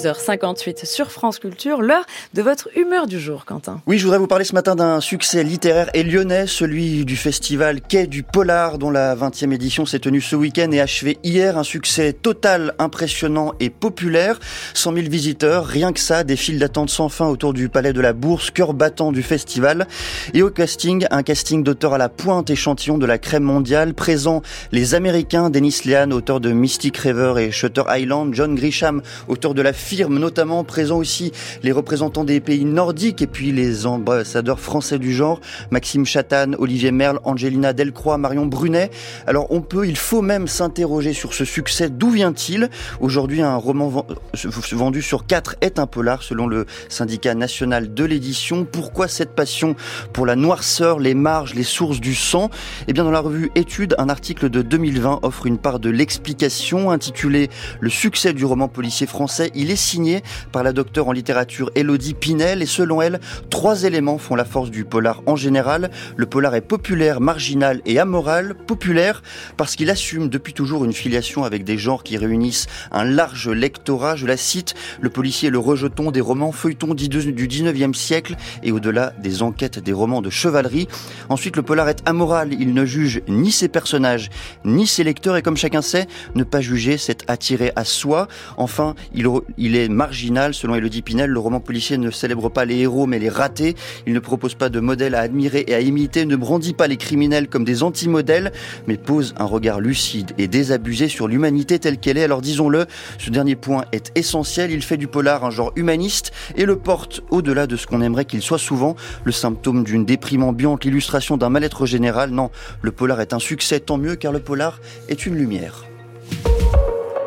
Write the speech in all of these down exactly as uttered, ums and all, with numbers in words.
seize heures cinquante-huit sur France Culture, l'heure de votre humeur du jour, Quentin. Oui, je voudrais vous parler ce matin d'un succès littéraire et lyonnais, celui du festival Quai du Polar, dont la vingtième édition s'est tenue ce week-end et achevée hier. Un succès total, impressionnant et populaire. cent mille visiteurs, rien que ça, des files d'attente sans fin autour du Palais de la Bourse, cœur battant du festival. Et au casting, un casting d'auteurs à la pointe, échantillon de la crème mondiale. Présent les Américains, Dennis Lehan, auteur de Mystic River et Shutter Island, John Grisham, auteur de La Firme notamment. Présent aussi les représentants des pays nordiques et puis les ambassadeurs français du genre, Maxime Chatanne, Olivier Merle, Angelina Delcroix, Marion Brunet. Alors on peut, il faut même s'interroger sur ce succès. D'où vient-il ? Aujourd'hui, un roman vendu sur quatre est un polar selon le syndicat national de l'édition. Pourquoi cette passion pour la noirceur, les marges, les sources du sang ? Eh bien, dans la revue Études, un article de deux mille vingt offre une part de l'explication intitulée « Le succès du roman policier français ». Il est signé par la docteure en littérature Élodie Pinel et selon elle, trois éléments font la force du polar en général. Le polar est populaire, marginal et amoral. Populaire parce qu'il assume depuis toujours une filiation avec des genres qui réunissent un large lectorat. Je la cite, le policier est le rejeton des romans feuilletons du dix-neuvième siècle et au-delà des enquêtes des romans de chevalerie. Ensuite, le polar est amoral. Il ne juge ni ses personnages, ni ses lecteurs et comme chacun sait, ne pas juger, c'est attirer à soi. Enfin, il, il est marginal. Selon Élodie Pinel, le roman policier ne célèbre pas les héros mais les ratés. Il ne propose pas de modèles à admirer et à imiter, ne brandit pas les criminels comme des anti-modèles, mais pose un regard lucide et désabusé sur l'humanité telle qu'elle est. Alors disons-le, ce dernier point est essentiel. Il fait du polar un genre humaniste et le porte au-delà de ce qu'on aimerait qu'il soit souvent, le symptôme d'une déprime ambiante, l'illustration d'un mal-être général. Non, le polar est un succès, tant mieux, car le polar est une lumière.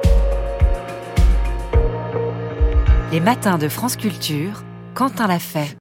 Les matins de France Culture, Quentin l'a fait.